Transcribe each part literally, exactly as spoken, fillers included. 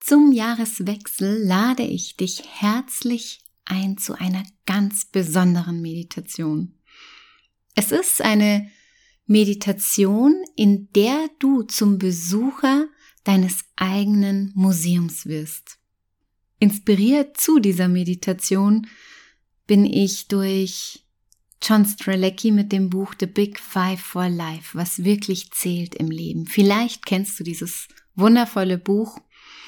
Zum Jahreswechsel lade ich dich herzlich ein zu einer ganz besonderen Meditation. Es ist eine Meditation, in der du zum Besucher deines eigenen Museums wirst. Inspiriert zu dieser Meditation bin ich durch John Strzelecki mit dem Buch The Big Five for Life, was wirklich zählt im Leben. Vielleicht kennst du dieses wundervolle Buch.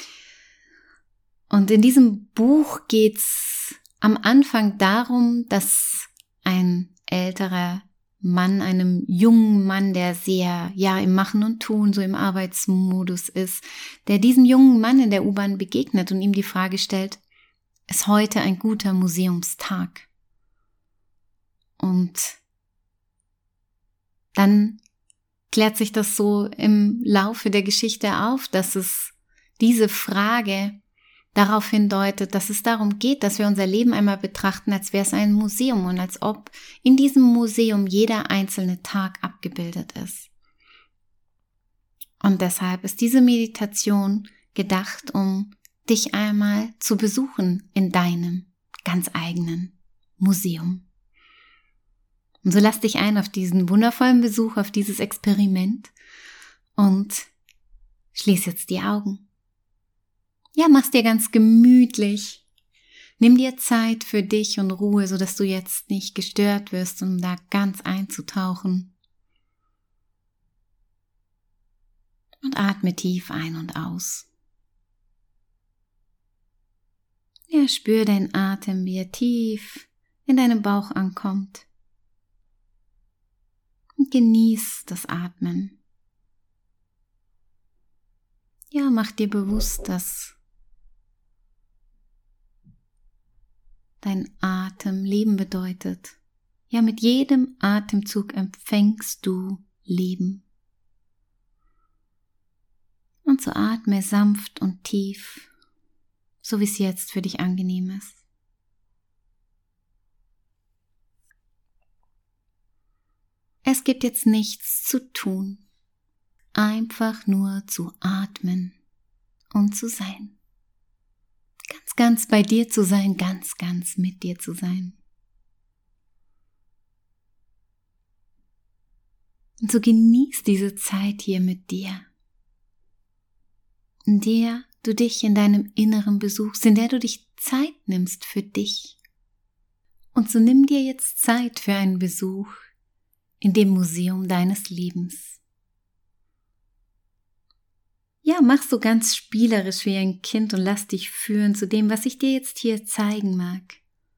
Und in diesem Buch geht's am Anfang darum, dass ein älterer Mann, einem jungen Mann, der sehr, ja, im Machen und Tun, so im Arbeitsmodus ist, der diesem jungen Mann in der U-Bahn begegnet und ihm die Frage stellt, ist heute ein guter Museumstag? Und dann klärt sich das so im Laufe der Geschichte auf, dass es diese Frage darauf hindeutet, dass es darum geht, dass wir unser Leben einmal betrachten, als wäre es ein Museum und als ob in diesem Museum jeder einzelne Tag abgebildet ist. Und deshalb ist diese Meditation gedacht, um dich einmal zu besuchen in deinem ganz eigenen Museum. Und so lass dich ein auf diesen wundervollen Besuch, auf dieses Experiment und schließ jetzt die Augen. Ja, mach's dir ganz gemütlich. Nimm dir Zeit für dich und Ruhe, sodass du jetzt nicht gestört wirst, um da ganz einzutauchen. Und atme tief ein und aus. Ja, spür deinen Atem, wie er tief in deinem Bauch ankommt. Und genieß das Atmen. Ja, mach dir bewusst, dass dein Atem Leben bedeutet. Ja, mit jedem Atemzug empfängst du Leben. Und so atme sanft und tief, so wie es jetzt für dich angenehm ist. Es gibt jetzt nichts zu tun, einfach nur zu atmen und zu sein. Ganz, ganz bei dir zu sein, ganz, ganz mit dir zu sein. Und so genieß diese Zeit hier mit dir, in der du dich in deinem Inneren besuchst, in der du dich Zeit nimmst für dich. Und so nimm dir jetzt Zeit für einen Besuch in dem Museum deines Lebens. Ja, mach so ganz spielerisch wie ein Kind und lass dich führen zu dem, was ich dir jetzt hier zeigen mag.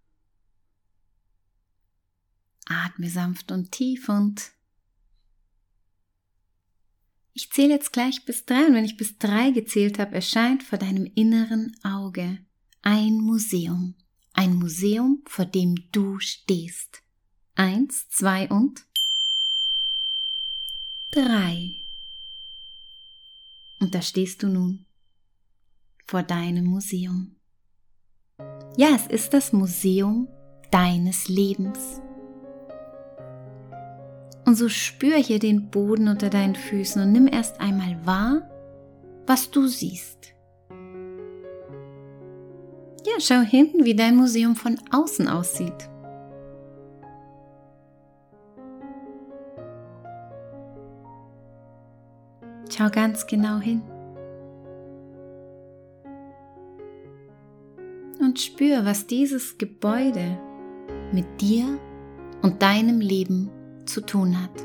Atme sanft und tief und ich zähle jetzt gleich bis drei und wenn ich bis drei gezählt habe, erscheint vor deinem inneren Auge ein Museum. Ein Museum, vor dem du stehst. Eins, zwei und drei. Und da stehst du nun vor deinem Museum. Ja, es ist das Museum deines Lebens. Und so spür hier den Boden unter deinen Füßen und nimm erst einmal wahr, was du siehst. Ja, schau hinten, wie dein Museum von außen aussieht. Schau ganz genau hin. Und spür, was dieses Gebäude mit dir und deinem Leben zu tun hat.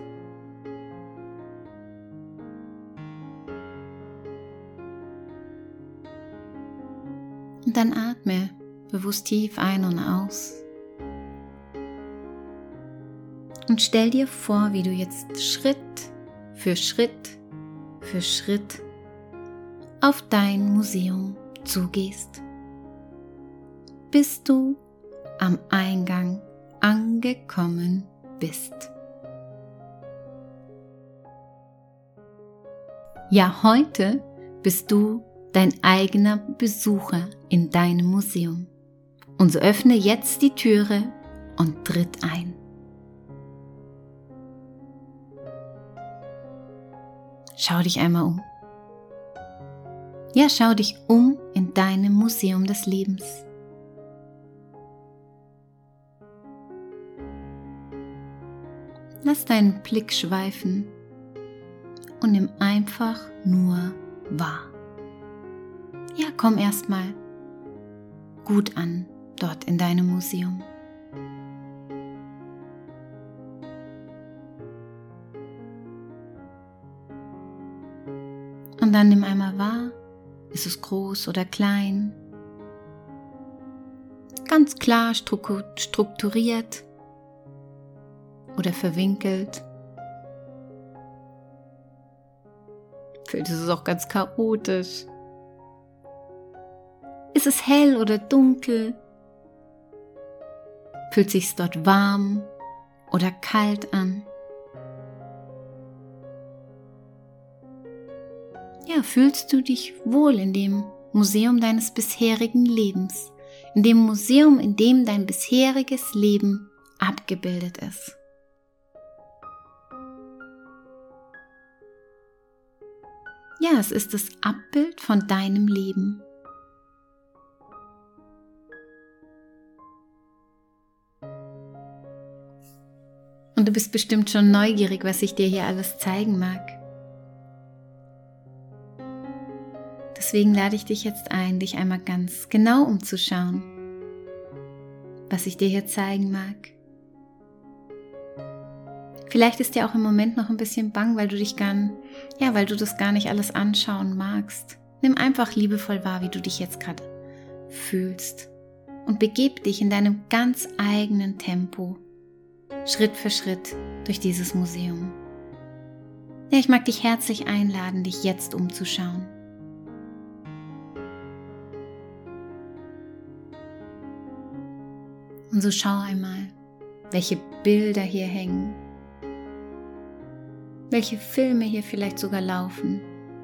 Und dann atme bewusst tief ein und aus. Und stell dir vor, wie du jetzt Schritt für Schritt für Schritt auf dein Museum zugehst, bis du am Eingang angekommen bist. Ja, heute bist du dein eigener Besucher in deinem Museum. Und so öffne jetzt die Türe und tritt ein. Schau dich einmal um. Ja, schau dich um in deinem Museum des Lebens. Lass deinen Blick schweifen und nimm einfach nur wahr. Ja, komm erstmal gut an dort in deinem Museum. Und dann nimm einmal wahr, ist es groß oder klein, ganz klar strukturiert oder verwinkelt. Vielleicht ist es auch ganz chaotisch. Ist es hell oder dunkel? Fühlt sich es dort warm oder kalt an? Ja, fühlst du dich wohl in dem Museum deines bisherigen Lebens, in dem Museum, in dem dein bisheriges Leben abgebildet ist? Ja, es ist das Abbild von deinem Leben. Und du bist bestimmt schon neugierig, was ich dir hier alles zeigen mag. Deswegen lade ich dich jetzt ein, dich einmal ganz genau umzuschauen, was ich dir hier zeigen mag. Vielleicht ist dir auch im Moment noch ein bisschen bang, weil du dich gar, ja, weil du das gar nicht alles anschauen magst. Nimm einfach liebevoll wahr, wie du dich jetzt gerade fühlst und begib dich in deinem ganz eigenen Tempo, Schritt für Schritt durch dieses Museum. Ja, ich mag dich herzlich einladen, dich jetzt umzuschauen. Und so schau einmal, welche Bilder hier hängen, welche Filme hier vielleicht sogar laufen.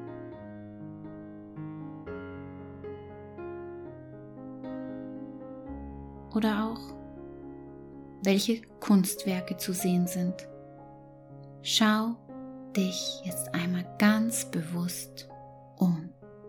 Oder auch, welche Kunstwerke zu sehen sind. Schau dich jetzt einmal ganz bewusst um.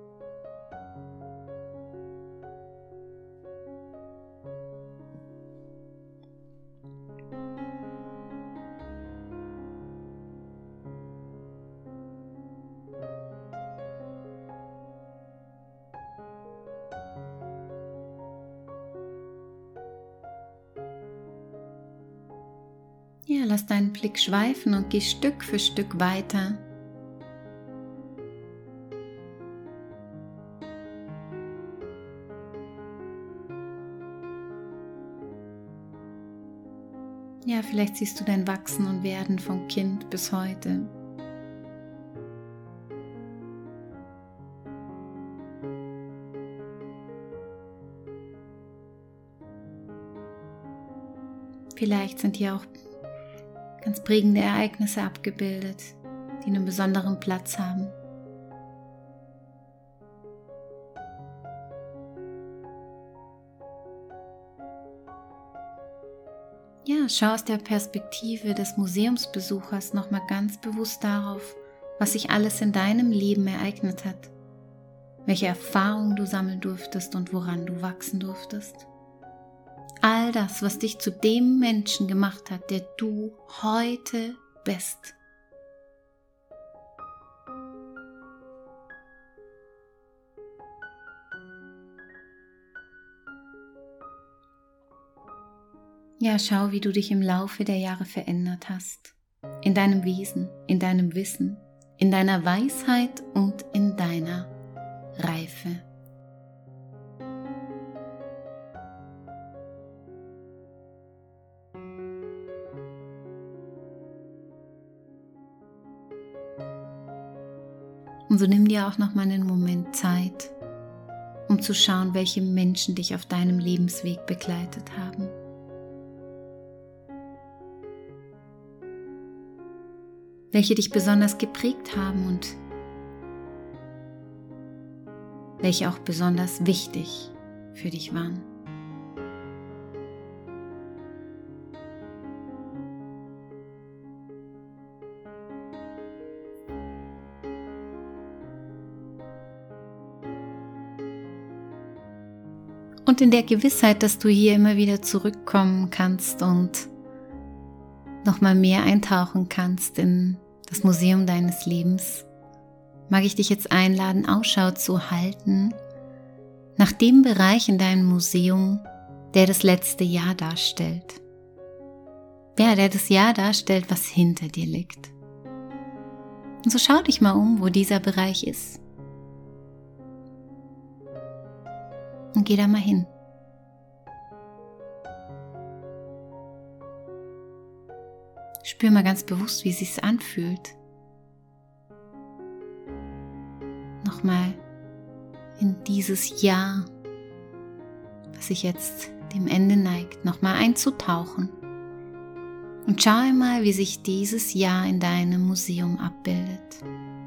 Ja, lass deinen Blick schweifen und geh Stück für Stück weiter. Ja, vielleicht siehst du dein Wachsen und Werden vom Kind bis heute. Vielleicht sind hier auch ganz prägende Ereignisse abgebildet, die einen besonderen Platz haben. Ja, schau aus der Perspektive des Museumsbesuchers nochmal ganz bewusst darauf, was sich alles in deinem Leben ereignet hat, welche Erfahrungen du sammeln durftest und woran du wachsen durftest. All das, was dich zu dem Menschen gemacht hat, der du heute bist. Ja, schau, wie du dich im Laufe der Jahre verändert hast. In deinem Wesen, in deinem Wissen, in deiner Weisheit und in deiner Reife. Und so nimm dir auch noch mal einen Moment Zeit, um zu schauen, welche Menschen dich auf deinem Lebensweg begleitet haben. Welche dich besonders geprägt haben und welche auch besonders wichtig für dich waren. Und in der Gewissheit, dass du hier immer wieder zurückkommen kannst und nochmal mehr eintauchen kannst in das Museum deines Lebens, mag ich dich jetzt einladen, Ausschau zu halten nach dem Bereich in deinem Museum, der das letzte Jahr darstellt. Ja, der das Jahr darstellt, was hinter dir liegt. Und so schau dich mal um, wo dieser Bereich ist. Und geh da mal hin. Spür mal ganz bewusst, wie es sich anfühlt. Nochmal in dieses Jahr, was sich jetzt dem Ende neigt, nochmal einzutauchen. Und schau mal, wie sich dieses Jahr in deinem Museum abbildet.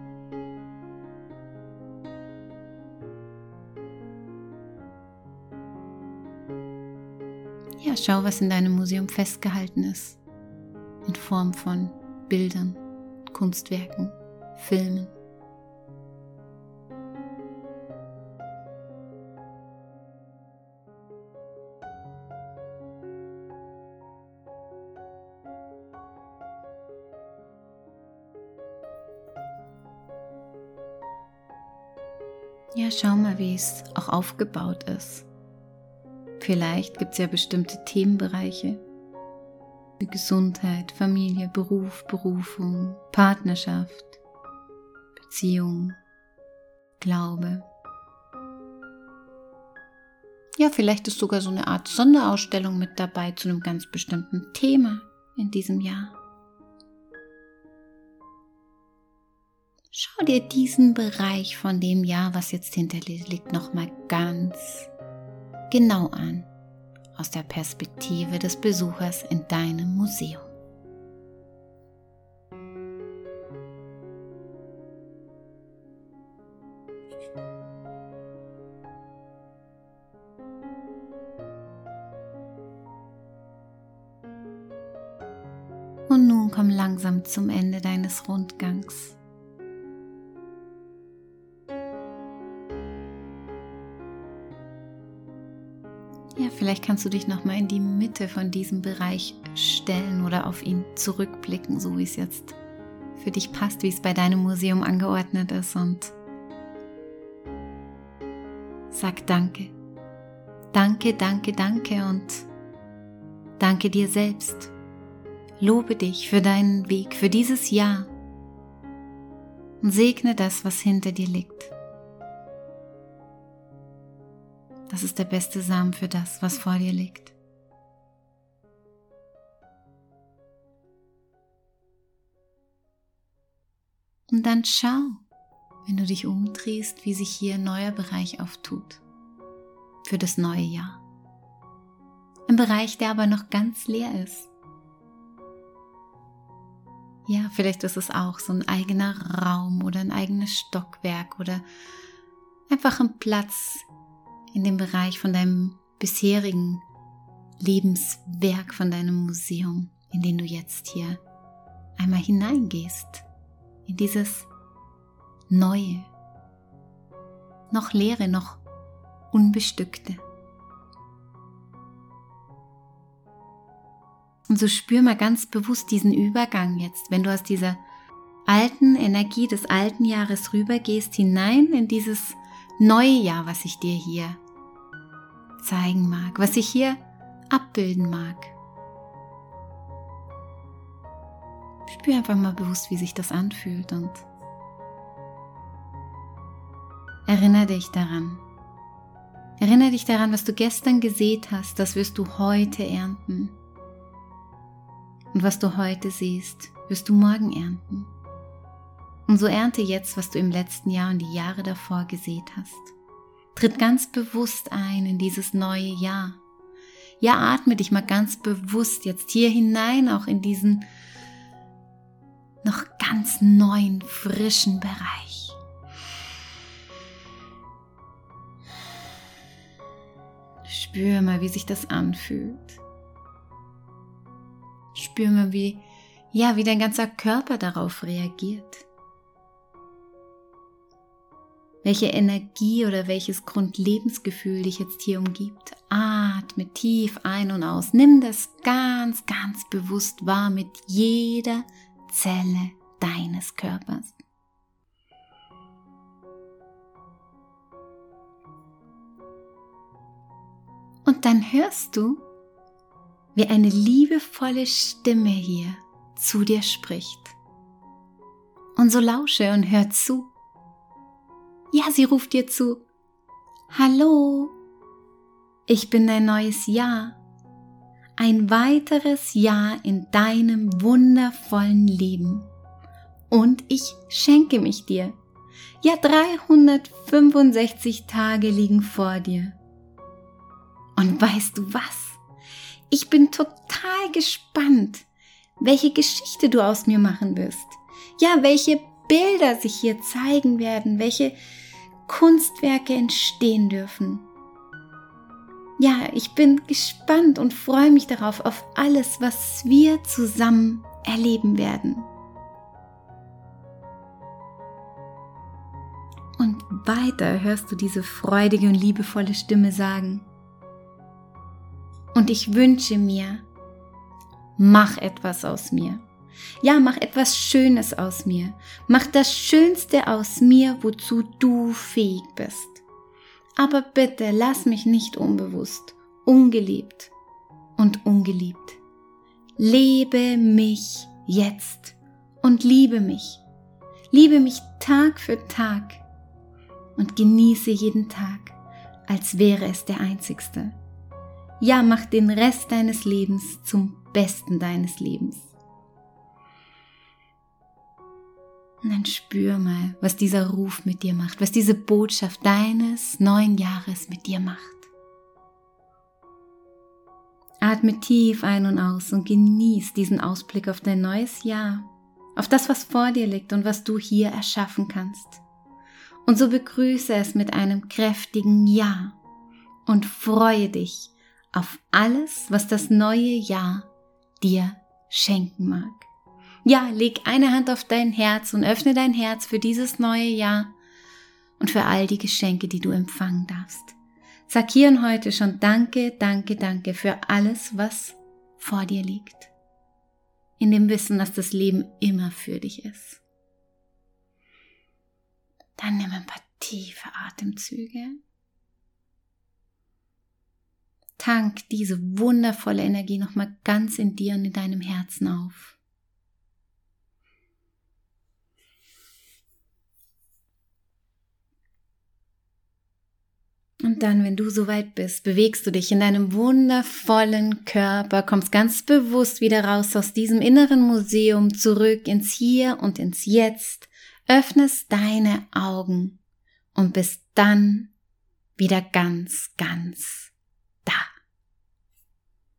Ja, schau, was in deinem Museum festgehalten ist. In Form von Bildern, Kunstwerken, Filmen. Ja, schau mal, wie es auch aufgebaut ist. Vielleicht gibt es ja bestimmte Themenbereiche, wie Gesundheit, Familie, Beruf, Berufung, Partnerschaft, Beziehung, Glaube. Ja, vielleicht ist sogar so eine Art Sonderausstellung mit dabei zu einem ganz bestimmten Thema in diesem Jahr. Schau dir diesen Bereich von dem Jahr, was jetzt hinter dir liegt, nochmal ganz genau an, aus der Perspektive des Besuchers in deinem Museum. Und nun komm langsam zum Ende deines Rundgangs. Ja, vielleicht kannst du dich nochmal in die Mitte von diesem Bereich stellen oder auf ihn zurückblicken, so wie es jetzt für dich passt, wie es bei deinem Museum angeordnet ist, und sag Danke. Danke, danke, danke und danke dir selbst. Lobe dich für deinen Weg, für dieses Jahr und segne das, was hinter dir liegt. Das ist der beste Samen für das, was vor dir liegt. Und dann schau, wenn du dich umdrehst, wie sich hier ein neuer Bereich auftut für das neue Jahr. Ein Bereich, der aber noch ganz leer ist. Ja, vielleicht ist es auch so ein eigener Raum oder ein eigenes Stockwerk oder einfach ein Platz in dem Bereich von deinem bisherigen Lebenswerk, von deinem Museum, in den du jetzt hier einmal hineingehst, in dieses Neue, noch Leere, noch Unbestückte. Und so spür mal ganz bewusst diesen Übergang jetzt, wenn du aus dieser alten Energie des alten Jahres rübergehst, hinein in dieses neue Jahr, was ich dir hier zeigen mag, was ich hier abbilden mag. Spür einfach mal bewusst, wie sich das anfühlt und erinnere dich daran. Erinnere dich daran, was du gestern gesät hast, das wirst du heute ernten. Und was du heute siehst, wirst du morgen ernten. Und so ernte jetzt, was du im letzten Jahr und die Jahre davor gesät hast. Tritt ganz bewusst ein in dieses neue Jahr. Ja, atme dich mal ganz bewusst jetzt hier hinein, auch in diesen noch ganz neuen, frischen Bereich. Spür mal, wie sich das anfühlt. Spür mal, wie, ja, wie dein ganzer Körper darauf reagiert. welche Energie oder welches Grundlebensgefühl dich jetzt hier umgibt. Atme tief ein und aus. Nimm das ganz, ganz bewusst wahr mit jeder Zelle deines Körpers. Und dann hörst du, wie eine liebevolle Stimme hier zu dir spricht. Und so lausche und hör zu. Ja, sie ruft dir zu. Hallo, ich bin dein neues Jahr. Ein weiteres Jahr in deinem wundervollen Leben. Und ich schenke mich dir. Ja, dreihundertfünfundsechzig Tage liegen vor dir. Und weißt du was? Ich bin total gespannt, welche Geschichte du aus mir machen wirst. Ja, welche Bilder sich hier zeigen werden, welche Kunstwerke entstehen dürfen. Ja, ich bin gespannt und freue mich darauf, auf alles, was wir zusammen erleben werden. Und weiter hörst du diese freudige und liebevolle Stimme sagen: Und ich wünsche mir, mach etwas aus mir. Ja, mach etwas Schönes aus mir. Mach das Schönste aus mir, wozu du fähig bist. Aber bitte lass mich nicht unbewusst, ungeliebt und ungeliebt. Lebe mich jetzt und liebe mich. Liebe mich Tag für Tag und genieße jeden Tag, als wäre es der einzigste. Ja, mach den Rest deines Lebens zum Besten deines Lebens. Und dann spür mal, was dieser Ruf mit dir macht, was diese Botschaft deines neuen Jahres mit dir macht. Atme tief ein und aus und genieß diesen Ausblick auf dein neues Jahr, auf das, was vor dir liegt und was du hier erschaffen kannst. Und so begrüße es mit einem kräftigen Ja und freue dich auf alles, was das neue Jahr dir schenken mag. Ja, leg eine Hand auf dein Herz und öffne dein Herz für dieses neue Jahr und für all die Geschenke, die du empfangen darfst. Sag hier und heute schon Danke, danke, danke für alles, was vor dir liegt. In dem Wissen, dass das Leben immer für dich ist. Dann nimm ein paar tiefe Atemzüge. Tank diese wundervolle Energie nochmal ganz in dir und in deinem Herzen auf. Und dann, wenn du soweit bist, bewegst du dich in deinem wundervollen Körper, kommst ganz bewusst wieder raus aus diesem inneren Museum, zurück ins Hier und ins Jetzt, öffnest deine Augen und bist dann wieder ganz, ganz da.